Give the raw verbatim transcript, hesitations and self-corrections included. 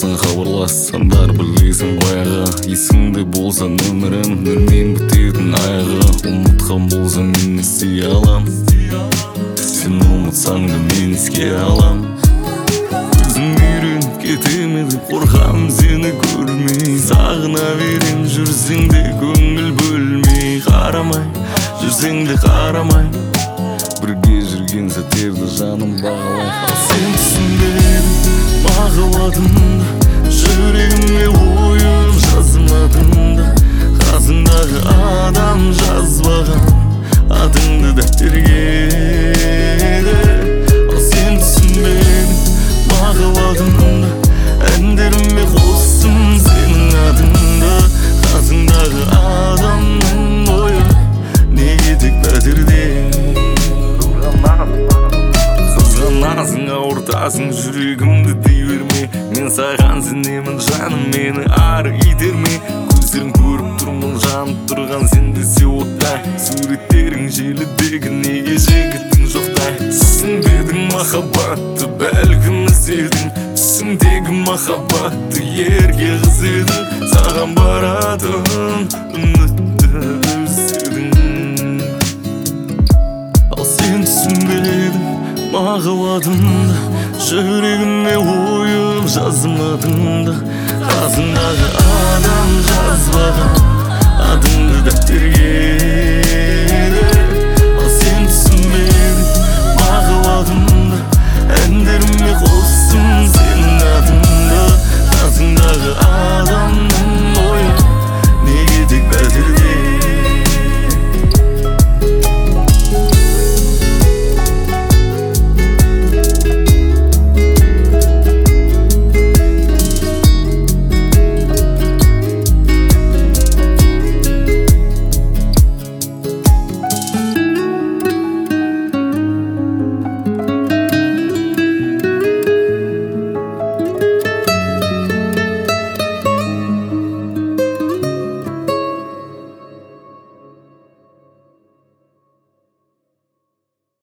болсаң хабарлассам бәрібір білесің баяғы. Есіңде болса нөмірім, нөлмен бітетін айғы. Ұмытқан болсаң мен не істей алам? Сен ұмытсаң да мен еске алам. Көзім үйреніп кетемеді, қорқам сені көрмей. Сағына берем жүрсең де көңіл бөлмей. Қарамай, жүрсең де қарамай, бірге жүрген сәттерді жаным бағалай. Ал сен түсінбедің махаббатымды, жүрегіме ойып жазылмадыңды. Қасыңдағы адам жазбаған атыңды дәптерге. Ал сен түсінбедің махаббатымды, әндеріме қостым сенің атыңды. Қасыңдағы адамның ойы неге тек пәтерде? Қызғанасың, ауыртасың жүрегімді дей берме. Мен саған сенемін жаным, мені ары итерме. Көздерің көріп тұрмын жанып тұрған сен десе оттай. Суреттерің желідегі неге жігітің жоқтай. Түсінбедің махаббатты, бәлкім іздедің. Түсіңдегі махаббатты ерге қыз едің. Саған баратын үмітті үзедің. Ал сен түсінбедің махаббатымды, жүрегіме ойып жазылмадыңды. Қасыңдағы адам жазбаған атыңды дәптерге. Ал сен түсінбедің махаббатымды, әндеріме қостым